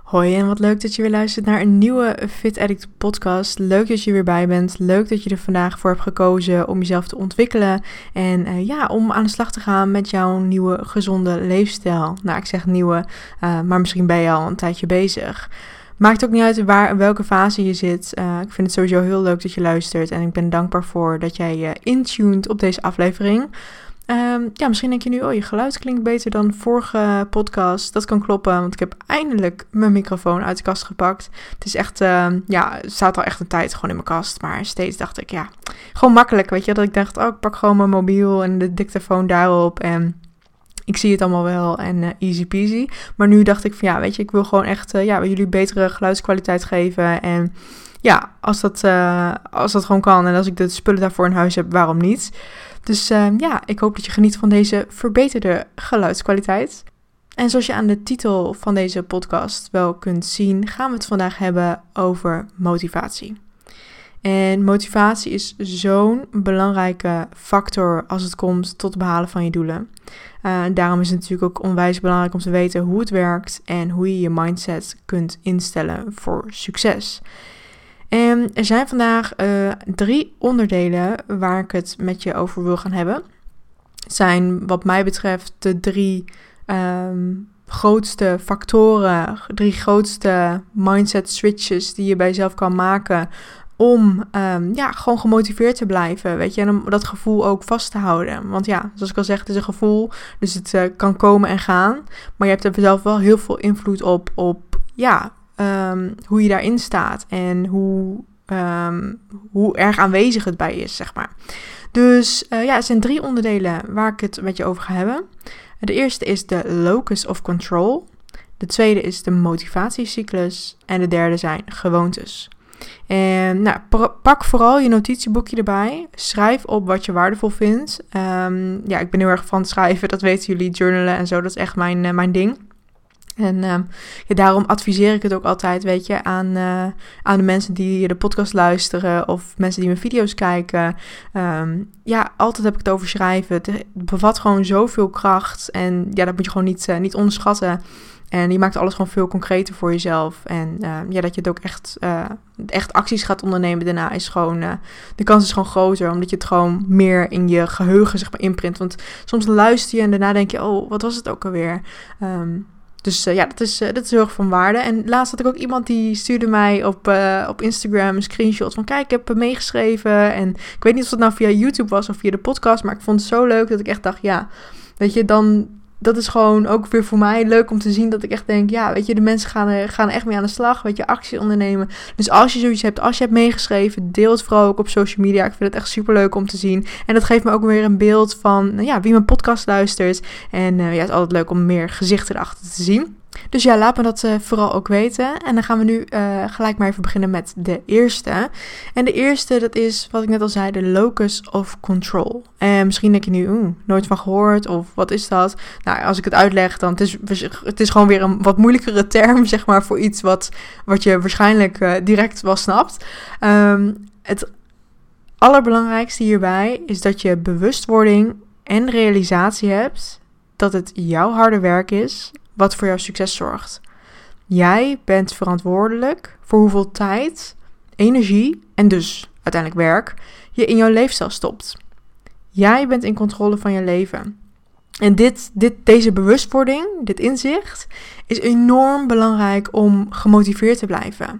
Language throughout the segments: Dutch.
Hoi en wat leuk dat je weer luistert naar een nieuwe Fit Addict podcast. Leuk dat je weer bij bent. Leuk dat je er vandaag voor hebt gekozen om jezelf te ontwikkelen. En om aan de slag te gaan met jouw nieuwe gezonde leefstijl. Nou, ik zeg nieuwe, maar misschien ben je al een tijdje bezig. Maakt ook niet uit in welke fase je zit. Ik vind het sowieso heel leuk dat je luistert. En ik ben dankbaar voor dat jij je intuned op deze aflevering. Misschien denk je nu, je geluid klinkt beter dan vorige podcast. Dat kan kloppen, want ik heb eindelijk mijn microfoon uit de kast gepakt. Het is echt, het staat al echt een tijd gewoon in mijn kast. Maar steeds dacht ik, gewoon makkelijk, weet je. Dat ik dacht, ik pak gewoon mijn mobiel en de dictafoon daarop en ik zie het allemaal wel en easy peasy. Maar nu dacht ik van, ik wil gewoon echt jullie betere geluidskwaliteit geven. En als dat gewoon kan en als ik de spullen daarvoor in huis heb, waarom niet? Dus ik hoop dat je geniet van deze verbeterde geluidskwaliteit. En zoals je aan de titel van deze podcast wel kunt zien, gaan we het vandaag hebben over motivatie. En motivatie is zo'n belangrijke factor als het komt tot het behalen van je doelen. Daarom is het natuurlijk ook onwijs belangrijk om te weten hoe het werkt en hoe je je mindset kunt instellen voor succes. En er zijn vandaag 3 onderdelen waar ik het met je over wil gaan hebben. Het zijn wat mij betreft de 3 grootste factoren, 3 grootste mindset switches die je bij jezelf kan maken om gewoon gemotiveerd te blijven, weet je, en om dat gevoel ook vast te houden. Want zoals ik al zeg, het is een gevoel, dus het kan komen en gaan, maar je hebt er zelf wel heel veel invloed op hoe je daarin staat en hoe erg aanwezig het bij je is, zeg maar. Dus het zijn 3 onderdelen waar ik het met je over ga hebben. De eerste is de locus of control. De tweede is de motivatiecyclus. En de derde zijn gewoontes. En pak vooral je notitieboekje erbij. Schrijf op wat je waardevol vindt. Ik ben heel erg van het schrijven, dat weten jullie, journalen en zo. Dat is echt mijn ding. En daarom adviseer ik het ook altijd, weet je, aan de mensen die de podcast luisteren of mensen die mijn video's kijken. Altijd heb ik het over schrijven. Het bevat gewoon zoveel kracht en dat moet je gewoon niet onderschatten. En je maakt alles gewoon veel concreter voor jezelf. En dat je het ook echt acties gaat ondernemen daarna is gewoon, de kans is gewoon groter, omdat je het gewoon meer in je geheugen, zeg maar, inprint. Want soms luister je en daarna denk je, wat was het ook alweer? Dus dat is heel erg van waarde. En laatst had ik ook iemand die stuurde mij op Instagram een screenshot van, kijk, ik heb meegeschreven. En ik weet niet of het nou via YouTube was of via de podcast, maar ik vond het zo leuk dat ik echt dacht, weet je, dan, dat is gewoon ook weer voor mij leuk om te zien dat ik echt denk, weet je, de mensen gaan echt mee aan de slag, weet je, actie ondernemen. Dus als je zoiets hebt, als je hebt meegeschreven, deel het vooral ook op social media. Ik vind het echt super leuk om te zien. En dat geeft me ook weer een beeld van, wie mijn podcast luistert. En het is altijd leuk om meer gezichten erachter te zien. Dus laat me dat vooral ook weten. En dan gaan we nu gelijk maar even beginnen met de eerste. En de eerste, dat is, wat ik net al zei, de locus of control. En misschien denk je nu, nooit van gehoord, of wat is dat? Nou, als ik het uitleg, dan het is gewoon weer een wat moeilijkere term, zeg maar, voor iets wat je waarschijnlijk direct wel snapt. Het allerbelangrijkste hierbij is dat je bewustwording en realisatie hebt dat het jouw harde werk is wat voor jouw succes zorgt. Jij bent verantwoordelijk voor hoeveel tijd, energie en dus uiteindelijk werk je in jouw leefstijl stopt. Jij bent in controle van je leven. En deze bewustwording, dit inzicht, is enorm belangrijk om gemotiveerd te blijven.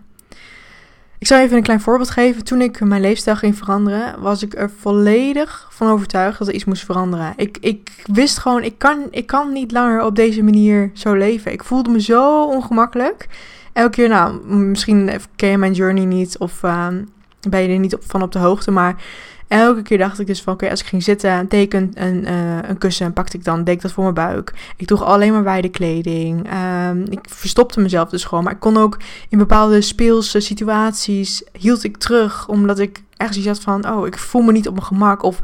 Ik zal even een klein voorbeeld geven. Toen ik mijn leefstijl ging veranderen, was ik er volledig van overtuigd dat er iets moest veranderen. Ik wist gewoon, ik kan niet langer op deze manier zo leven. Ik voelde me zo ongemakkelijk. Elke keer, misschien ken je mijn journey niet of ben je er niet van op de hoogte, maar elke keer dacht ik dus van, als ik ging zitten, deed ik een kussen en pakte deed ik dat voor mijn buik. Ik droeg alleen maar wijde kleding. Ik verstopte mezelf dus gewoon. Maar ik kon ook in bepaalde speelse situaties, hield ik terug, omdat ik echt zoiets had van, ik voel me niet op mijn gemak. Of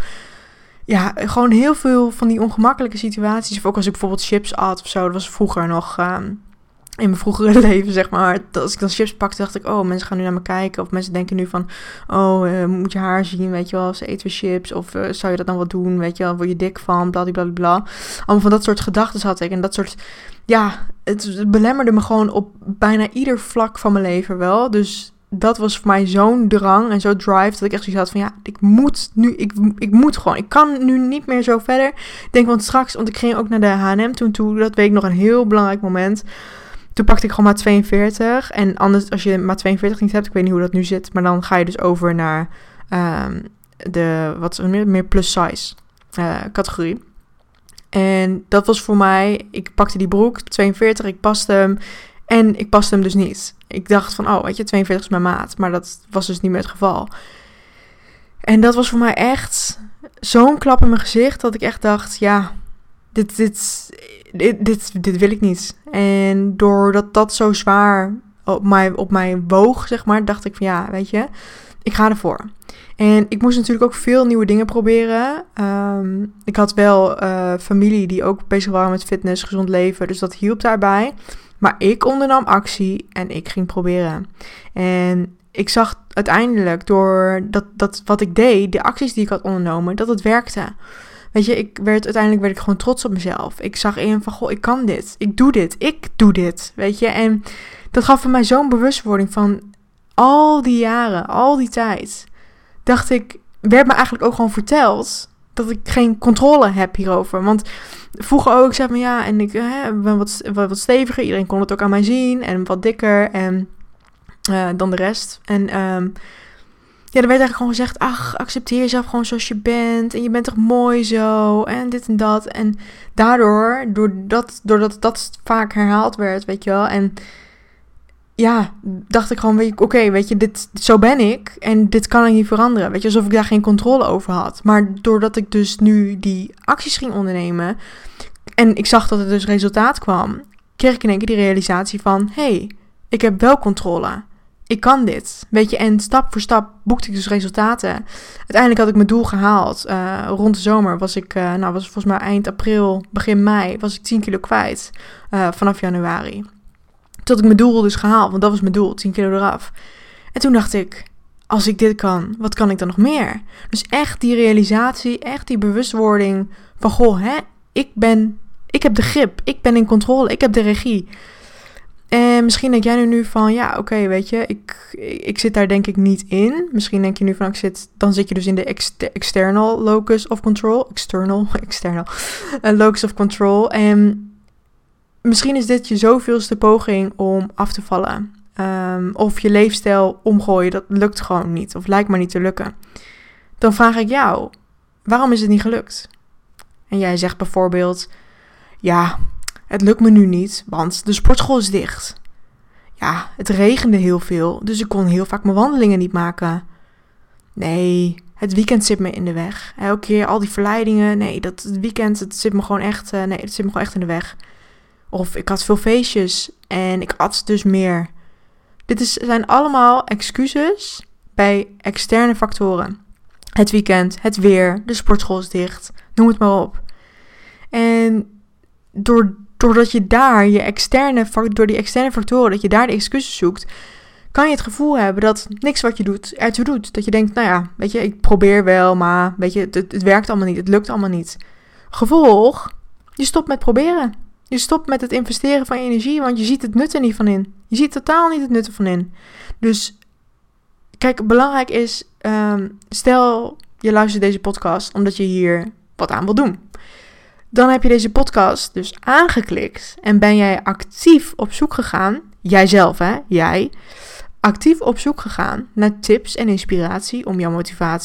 gewoon heel veel van die ongemakkelijke situaties. Of ook als ik bijvoorbeeld chips at of zo, dat was vroeger nog in mijn vroegere leven, zeg maar. Als ik dan chips pakte, dacht ik, oh, mensen gaan nu naar me kijken. Of mensen denken nu van, oh, moet je haar zien, weet je wel. Ze eten weer chips. Of zou je dat dan wel doen, weet je wel. Word je dik van, bladibladibla. Allemaal van dat soort gedachten had ik. En dat soort, ja, het belemmerde me gewoon op bijna ieder vlak van mijn leven wel. Dus dat was voor mij zo'n drang en zo'n drive, dat ik echt zoiets had van, ja, ik moet nu, ik moet gewoon. Ik kan nu niet meer zo verder. Ik denk, want ik ging ook naar de H&M toen, dat weet ik nog, een heel belangrijk moment. Toen pakte ik gewoon maat 42. En anders, als je maat 42 niet hebt, ik weet niet hoe dat nu zit, maar dan ga je dus over naar de wat meer plus size categorie. En dat was voor mij, ik pakte die broek, 42, ik paste hem. En ik paste hem dus niet. Ik dacht van, oh, weet je, 42 is mijn maat. Maar dat was dus niet meer het geval. En dat was voor mij echt zo'n klap in mijn gezicht, dat ik echt dacht, ja, dit wil ik niet. En doordat dat zo zwaar op mij woog, zeg maar, dacht ik van, ja, weet je, ik ga ervoor. En ik moest natuurlijk ook veel nieuwe dingen proberen. Ik had wel familie die ook bezig waren met fitness, gezond leven. Dus dat hielp daarbij. Maar ik ondernam actie en ik ging proberen. En ik zag uiteindelijk door dat wat ik deed, de acties die ik had ondernomen, dat het werkte. Weet je, uiteindelijk werd ik gewoon trots op mezelf. Ik zag in van, goh, ik kan dit. Ik doe dit. Weet je, en dat gaf voor mij zo'n bewustwording van al die jaren, al die tijd. Dacht ik, werd me eigenlijk ook gewoon verteld dat ik geen controle heb hierover. Want vroeger ook, zeg maar, ja, en ik ben wat steviger. Iedereen kon het ook aan mij zien. En wat dikker en dan de rest. En ja, er werd eigenlijk gewoon gezegd, ach, accepteer jezelf gewoon zoals je bent. En je bent toch mooi zo. En dit en dat. En doordat dat vaak herhaald werd, weet je wel. En ja, dacht ik gewoon, oké, weet je, zo ben ik. En dit kan ik niet veranderen. Weet je, alsof ik daar geen controle over had. Maar doordat ik dus nu die acties ging ondernemen. En ik zag dat er dus resultaat kwam. Kreeg ik in één keer die realisatie van, hey, ik heb wel controle. Ik kan dit, weet je, en stap voor stap boekte ik dus resultaten. Uiteindelijk had ik mijn doel gehaald. Rond de zomer was was volgens mij eind april, begin mei, was ik 10 kilo kwijt vanaf januari. Toen had ik mijn doel dus gehaald, want dat was mijn doel, 10 kilo eraf. En toen dacht ik, als ik dit kan, wat kan ik dan nog meer? Dus echt die realisatie, echt die bewustwording van, goh, ik heb de grip, ik ben in controle, ik heb de regie. En misschien denk jij nu van, ja, oké, weet je, ik zit daar denk ik niet in. Misschien denk je nu van, dan zit je dus in de external locus of control. External locus of control. En misschien is dit je zoveelste poging om af te vallen. Of je leefstijl omgooien, dat lukt gewoon niet. Of lijkt maar niet te lukken. Dan vraag ik jou, waarom is het niet gelukt? En jij zegt bijvoorbeeld, ja, het lukt me nu niet, want de sportschool is dicht. Ja, het regende heel veel, dus ik kon heel vaak mijn wandelingen niet maken. Nee, het weekend zit me in de weg. Elke keer al die verleidingen, nee, het weekend, het zit me gewoon echt in de weg. Of ik had veel feestjes en ik at dus meer. Zijn allemaal excuses bij externe factoren. Het weekend, het weer, de sportschool is dicht, noem het maar op. En doordat je daar door die externe factoren, dat je daar de excuses zoekt, kan je het gevoel hebben dat niks wat je doet ertoe doet. Dat je denkt, nou ja, weet je, ik probeer wel, maar weet je, het werkt allemaal niet, het lukt allemaal niet. Gevolg, je stopt met proberen. Je stopt met het investeren van je energie, want je ziet het nut er niet van in. Je ziet totaal niet het nut ervan in. Dus, kijk, belangrijk is, stel je luistert deze podcast omdat je hier wat aan wil doen. Dan heb je deze podcast dus aangeklikt en ben jij actief op zoek gegaan, jijzelf hè, jij, actief op zoek gegaan naar tips en inspiratie om jouw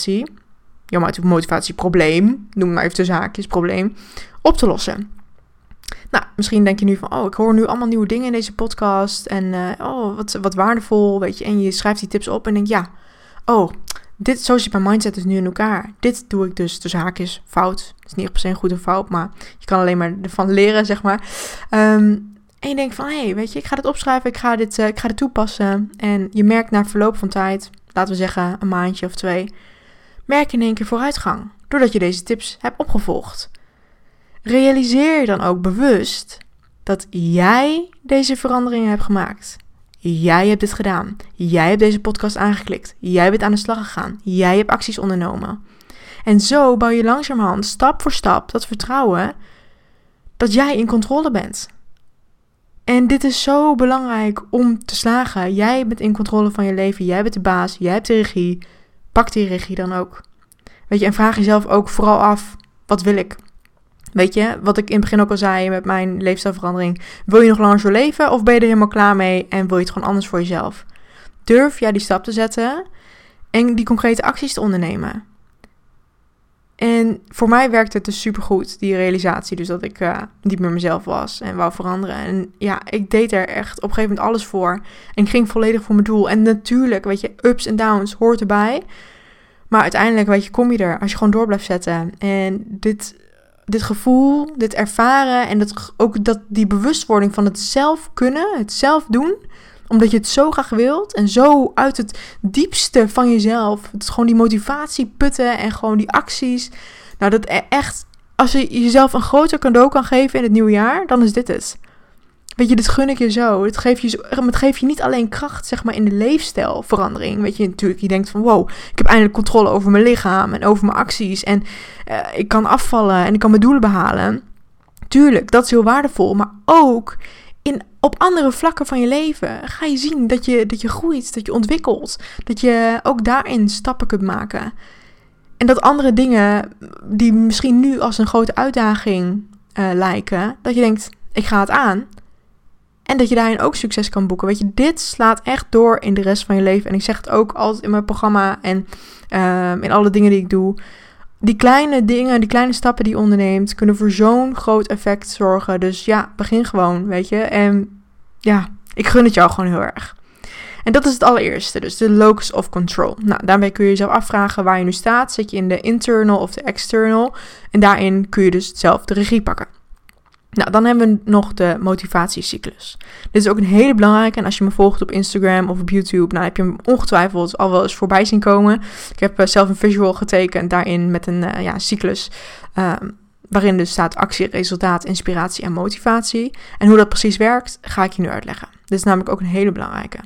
motivatieprobleem, noem maar even tussen haakjes, probleem, op te lossen. Nou, misschien denk je nu van, oh, ik hoor nu allemaal nieuwe dingen in deze podcast en wat waardevol, weet je, en je schrijft die tips op en denk, ja, oh, zo zit mijn mindset dus nu in elkaar. Dit doe ik dus tussen haakjes fout. Het is niet per se een goed of fout, maar je kan alleen maar ervan leren, zeg maar. En je denkt van, hey, weet je, ik ga dit opschrijven, ik ga dit toepassen. En je merkt na verloop van tijd, laten we zeggen een maandje of 2, merk je in één keer vooruitgang. Doordat je deze tips hebt opgevolgd. Realiseer je dan ook bewust dat jij deze veranderingen hebt gemaakt. Jij hebt dit gedaan. Jij hebt deze podcast aangeklikt. Jij bent aan de slag gegaan. Jij hebt acties ondernomen. En zo bouw je langzamerhand, stap voor stap, dat vertrouwen dat jij in controle bent. En dit is zo belangrijk om te slagen. Jij bent in controle van je leven. Jij bent de baas. Jij hebt de regie. Pak die regie dan ook. Weet je, en vraag jezelf ook vooral af, wat wil ik? Weet je, wat ik in het begin ook al zei met mijn leefstijlverandering. Wil je nog langer zo leven of ben je er helemaal klaar mee en wil je het gewoon anders voor jezelf? Durf jij die stap te zetten en die concrete acties te ondernemen? En voor mij werkte het dus supergoed, die realisatie. Dus dat ik niet meer mezelf was en wou veranderen. En ja, ik deed er echt op een gegeven moment alles voor. En ik ging volledig voor mijn doel. En natuurlijk, weet je, ups en downs hoort erbij. Maar uiteindelijk, weet je, kom je er als je gewoon door blijft zetten. En dit gevoel, dit ervaren en die bewustwording van het zelf kunnen, het zelf doen, omdat je het zo graag wilt en zo uit het diepste van jezelf, het is gewoon die motivatie putten en gewoon die acties. Nou, dat echt, als je jezelf een groter cadeau kan geven in het nieuwe jaar, dan is dit het. Weet je, dit gun ik je zo. Het geeft je niet alleen kracht, zeg maar, in de leefstijlverandering. Weet je, natuurlijk, je denkt van, wow, ik heb eindelijk controle over mijn lichaam en over mijn acties. En ik kan afvallen en ik kan mijn doelen behalen. Tuurlijk, dat is heel waardevol. Maar ook op andere vlakken van je leven ga je zien dat je groeit, dat je ontwikkelt. Dat je ook daarin stappen kunt maken. En dat andere dingen die misschien nu als een grote uitdaging lijken, dat je denkt, ik ga het aan. En dat je daarin ook succes kan boeken. Weet je, dit slaat echt door in de rest van je leven. En ik zeg het ook altijd in mijn programma en in alle dingen die ik doe. Die kleine dingen, die kleine stappen die je onderneemt, kunnen voor zo'n groot effect zorgen. Dus ja, begin gewoon, weet je. En ja, ik gun het jou gewoon heel erg. En dat is het allereerste, dus de locus of control. Nou, daarmee kun je jezelf afvragen waar je nu staat. Zit je in de internal of de external? En daarin kun je dus zelf de regie pakken. Nou, dan hebben we nog de motivatiecyclus. Dit is ook een hele belangrijke. En als je me volgt op Instagram of op YouTube, nou heb je hem ongetwijfeld al wel eens voorbij zien komen. Ik heb zelf een visual getekend daarin met een cyclus. Waarin dus staat actie, resultaat, inspiratie en motivatie. En hoe dat precies werkt, ga ik je nu uitleggen. Dit is namelijk ook een hele belangrijke.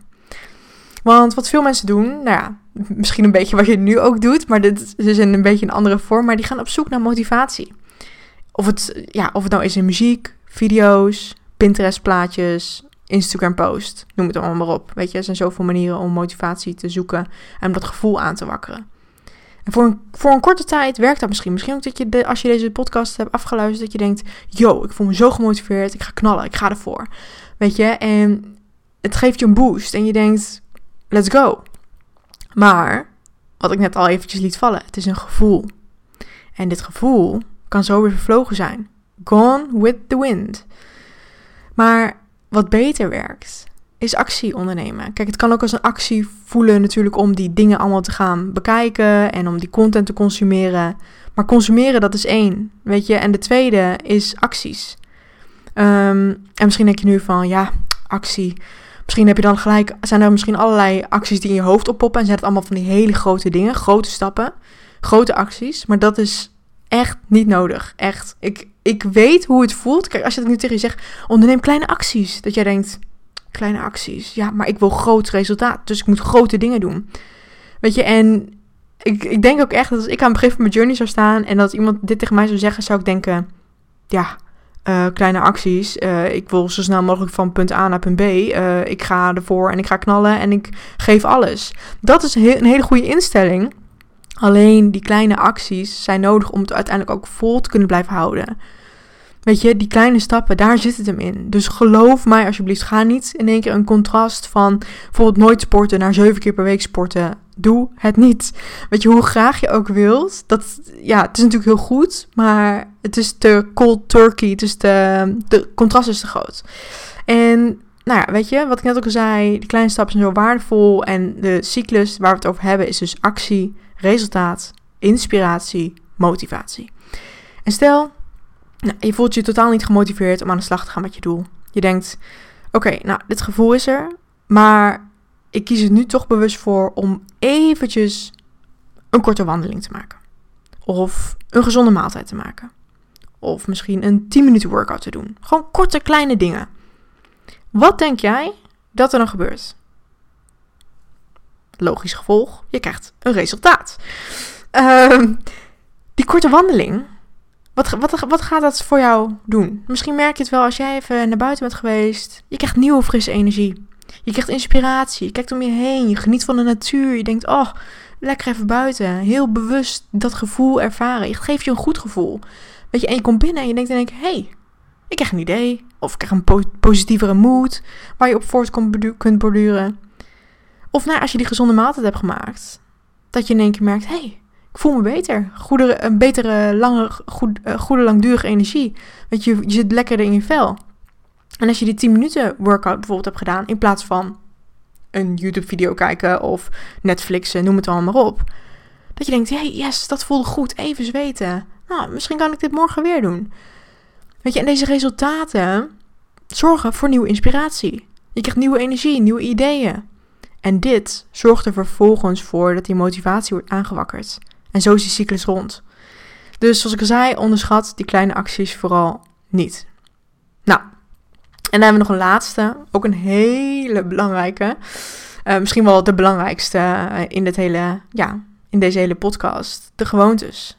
Want wat veel mensen doen, nou ja, misschien een beetje wat je nu ook doet, maar dit is in een beetje een andere vorm, maar die gaan op zoek naar motivatie. Of het nou is in muziek, video's, Pinterest plaatjes, Instagram post, noem het allemaal maar op. Weet je, er zijn zoveel manieren om motivatie te zoeken en om dat gevoel aan te wakkeren. En voor een korte tijd werkt dat misschien. Misschien ook dat je, als je deze podcast hebt afgeluisterd, dat je denkt, yo, ik voel me zo gemotiveerd, ik ga knallen, ik ga ervoor. Weet je, en het geeft je een boost en je denkt, let's go. Maar, wat ik net al eventjes liet vallen, het is een gevoel. En dit gevoel kan zo weer vervlogen zijn. Gone with the wind. Maar wat beter werkt, is actie ondernemen. Kijk, het kan ook als een actie voelen natuurlijk om die dingen allemaal te gaan bekijken en om die content te consumeren. Maar consumeren, dat is één, weet je. En de tweede is acties. En misschien denk je nu van, ja, actie. Misschien heb je dan gelijk, zijn er misschien allerlei acties die in je hoofd oppoppen en zijn het allemaal van die hele grote dingen, grote stappen, grote acties. Maar dat is echt niet nodig. Echt. Ik weet hoe het voelt. Kijk, als je het nu tegen je zegt, onderneem kleine acties. Dat jij denkt, kleine acties. Ja, maar ik wil groot resultaat. Dus ik moet grote dingen doen. Weet je, en ik denk ook echt dat als ik aan het begin van mijn journey zou staan en dat iemand dit tegen mij zou zeggen, zou ik denken, ja, kleine acties. Ik wil zo snel mogelijk van punt A naar punt B. Ik ga ervoor en ik ga knallen en ik geef alles. Dat is een hele goede instelling. Alleen die kleine acties zijn nodig om het uiteindelijk ook vol te kunnen blijven houden. Weet je, die kleine stappen, daar zit het hem in. Dus geloof mij alsjeblieft, ga niet in één keer een contrast van bijvoorbeeld nooit sporten naar 7 keer per week sporten. Doe het niet. Weet je, hoe graag je ook wilt. Het is natuurlijk heel goed, maar het is te cold turkey. Het is de contrast is te groot. En nou ja, weet je, wat ik net ook al zei, die kleine stappen zijn zo waardevol. En de cyclus waar we het over hebben is dus actie, resultaat, inspiratie, motivatie. En stel, je voelt je totaal niet gemotiveerd om aan de slag te gaan met je doel. Je denkt, oké, dit gevoel is er, maar ik kies er nu toch bewust voor om eventjes een korte wandeling te maken. Of een gezonde maaltijd te maken. Of misschien een 10 minuten workout te doen. Gewoon korte, kleine dingen. Wat denk jij dat er dan gebeurt? Logisch gevolg, je krijgt een resultaat. Die korte wandeling, wat gaat dat voor jou doen? Misschien merk je het wel als jij even naar buiten bent geweest. Je krijgt nieuwe, frisse energie. Je krijgt inspiratie. Je kijkt om je heen. Je geniet van de natuur. Je denkt, oh, lekker even buiten. Heel bewust dat gevoel ervaren. Het geeft je een goed gevoel. Weet je, en je komt binnen en je denkt, hey, ik krijg een idee. Of ik krijg een positievere mood waar je op voort kunt borduren. Of als je die gezonde maaltijd hebt gemaakt, dat je in één keer merkt, hey, ik voel me beter. Een betere, goede langdurige energie. Weet je, je zit lekkerder in je vel. En als je die 10 minuten workout bijvoorbeeld hebt gedaan, in plaats van een YouTube video kijken of Netflixen, noem het allemaal maar op. Dat je denkt, hey, yes, dat voelde goed, even zweten. Nou, misschien kan ik dit morgen weer doen. Weet je, en deze resultaten zorgen voor nieuwe inspiratie. Je krijgt nieuwe energie, nieuwe ideeën. En dit zorgt er vervolgens voor dat die motivatie wordt aangewakkerd. En zo is die cyclus rond. Dus zoals ik al zei, onderschat die kleine acties vooral niet. Nou, en dan hebben we nog een laatste, ook een hele belangrijke. Misschien wel de belangrijkste in deze hele podcast. De gewoontes.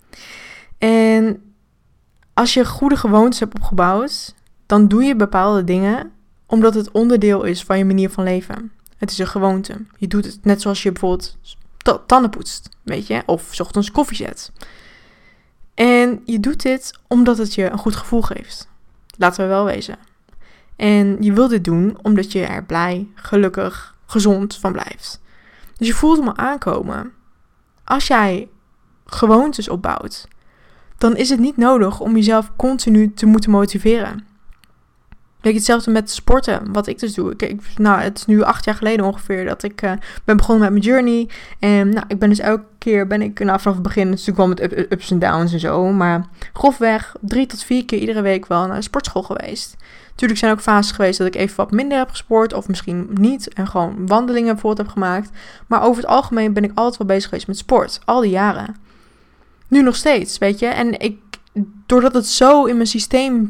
En als je goede gewoontes hebt opgebouwd, dan doe je bepaalde dingen omdat het onderdeel is van je manier van leven. Het is een gewoonte. Je doet het net zoals je bijvoorbeeld tanden poetst, weet je, of 's ochtends koffie zet. En je doet dit omdat het je een goed gevoel geeft. Laten we wel wezen. En je wilt dit doen omdat je er blij, gelukkig, gezond van blijft. Dus je voelt hem al aankomen. Als jij gewoontes opbouwt, dan is het niet nodig om jezelf continu te moeten motiveren. Weet je, hetzelfde met sporten, wat ik dus doe. Het is nu 8 jaar geleden ongeveer dat ik ben begonnen met mijn journey. En ik ben dus elke keer, vanaf het begin, natuurlijk wel met ups en downs en zo. Maar grofweg 3 tot 4 keer iedere week wel naar de sportschool geweest. Natuurlijk zijn er ook fases geweest dat ik even wat minder heb gesport. Of misschien niet. En gewoon wandelingen bijvoorbeeld heb gemaakt. Maar over het algemeen ben ik altijd wel bezig geweest met sport. Al die jaren. Nu nog steeds, weet je. En doordat het zo in mijn systeem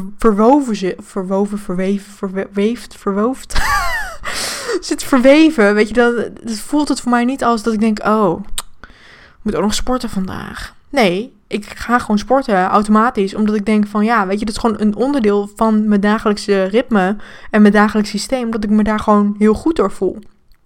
zit verweven, weet je, dat voelt het voor mij niet als dat ik denk, oh, ik moet ook nog sporten vandaag. Nee, ik ga gewoon sporten automatisch, omdat ik denk van, ja, weet je, dat is gewoon een onderdeel van mijn dagelijkse ritme en mijn dagelijks systeem, dat ik me daar gewoon heel goed door voel.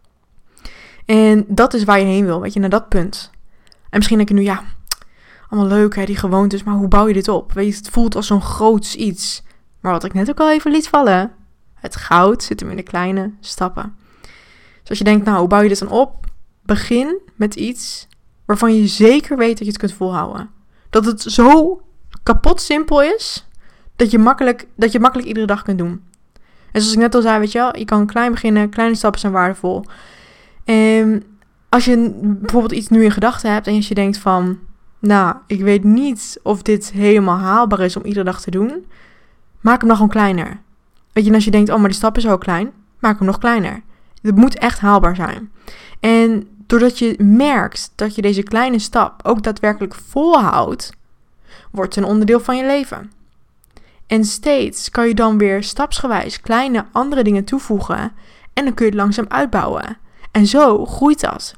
En dat is waar je heen wil, weet je, naar dat punt. En misschien denk je nu, ja, allemaal leuk, hè, die gewoontes, maar hoe bouw je dit op? Weet je, het voelt als zo'n groots iets. Maar wat ik net ook al even liet vallen, het goud zit hem in de kleine stappen. Dus als je denkt, nou, hoe bouw je dit dan op? Begin met iets waarvan je zeker weet dat je het kunt volhouden. Dat het zo kapot simpel is, dat je makkelijk iedere dag kunt doen. En zoals ik net al zei, weet je wel, je kan klein beginnen, kleine stappen zijn waardevol. En als je bijvoorbeeld iets nu in gedachten hebt en als je denkt van, nou, ik weet niet of dit helemaal haalbaar is om iedere dag te doen, maak hem dan gewoon kleiner. Weet je, en als je denkt, oh, maar die stap is zo klein, maak hem nog kleiner. Het moet echt haalbaar zijn. En doordat je merkt dat je deze kleine stap ook daadwerkelijk volhoudt, wordt het een onderdeel van je leven. En steeds kan je dan weer stapsgewijs kleine andere dingen toevoegen en dan kun je het langzaam uitbouwen. En zo groeit dat.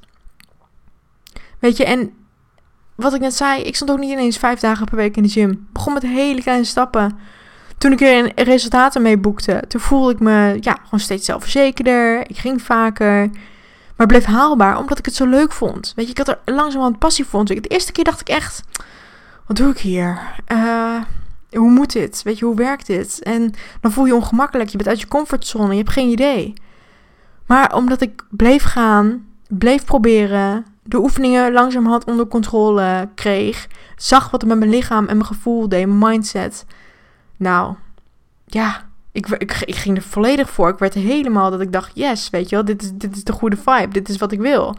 Weet je, en wat ik net zei, ik stond ook niet ineens 5 dagen per week in de gym. Begon met hele kleine stappen. Toen ik er resultaten mee boekte, toen voelde ik me gewoon steeds zelfverzekerder. Ik ging vaker. Maar het bleef haalbaar, omdat ik het zo leuk vond. Weet je, ik had er langzamerhand passie voor ontwikkeld. De eerste keer dacht ik echt, wat doe ik hier? Hoe moet dit? Weet je, hoe werkt dit? En dan voel je je ongemakkelijk. Je bent uit je comfortzone. Je hebt geen idee. Maar omdat ik bleef gaan, bleef proberen, de oefeningen langzamerhand onder controle kreeg, zag wat er met mijn lichaam en mijn gevoel deed, mijn mindset. Nou, ja, ik ging er volledig voor. Ik werd helemaal dat ik dacht, yes, weet je wel, dit is de goede vibe. Dit is wat ik wil.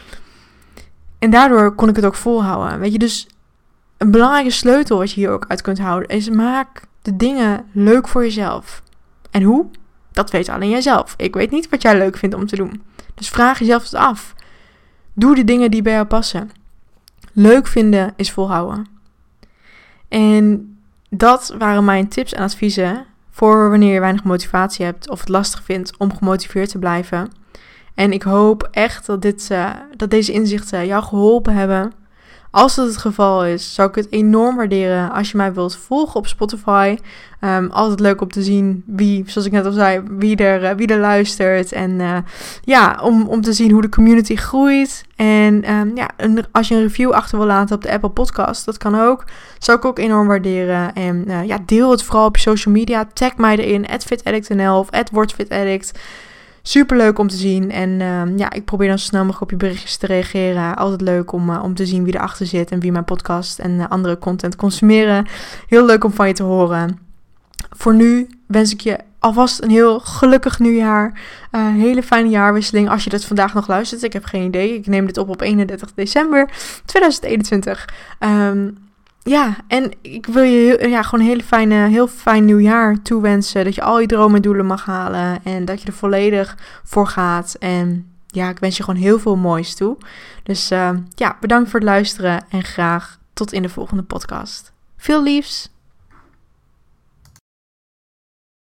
En daardoor kon ik het ook volhouden. Weet je, dus een belangrijke sleutel wat je hier ook uit kunt houden is, maak de dingen leuk voor jezelf. En hoe? Dat weet alleen jijzelf. Ik weet niet wat jij leuk vindt om te doen. Dus vraag jezelf het af. Doe de dingen die bij jou passen. Leuk vinden is volhouden. En dat waren mijn tips en adviezen voor wanneer je weinig motivatie hebt of het lastig vindt om gemotiveerd te blijven. En ik hoop echt dat deze inzichten jou geholpen hebben. Als dat het geval is, zou ik het enorm waarderen als je mij wilt volgen op Spotify. Altijd leuk om te zien wie, zoals ik net al zei, wie er luistert. En om te zien hoe de community groeit. En als je een review achter wil laten op de Apple Podcast, dat kan ook. Zou ik ook enorm waarderen. En deel het vooral op je social media. Tag mij erin, @fitaddictnl of @wordfitaddict. Super leuk om te zien. En ik probeer dan zo snel mogelijk op je berichtjes te reageren. Altijd leuk om te zien wie erachter zit en wie mijn podcast en andere content consumeren. Heel leuk om van je te horen. Voor nu wens ik je alvast een heel gelukkig nieuwjaar. Hele fijne jaarwisseling als je dat vandaag nog luistert. Ik heb geen idee. Ik neem dit op 31 december 2021. En ik wil je gewoon een heel fijn nieuwjaar toewensen. Dat je al je dromen en doelen mag halen. En dat je er volledig voor gaat. En ik wens je gewoon heel veel moois toe. Dus bedankt voor het luisteren. En graag tot in de volgende podcast. Veel liefs!